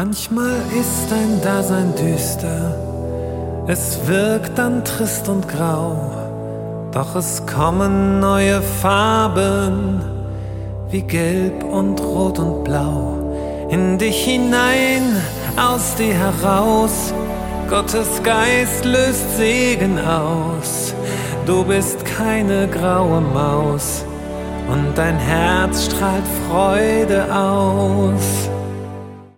Manchmal ist dein Dasein düster, es wirkt dann trist und grau, doch es kommen neue Farben, wie Gelb und Rot und Blau. In dich hinein, aus dir heraus, Gottes Geist löst Segen aus. Du bist keine graue Maus und dein Herz strahlt Freude aus.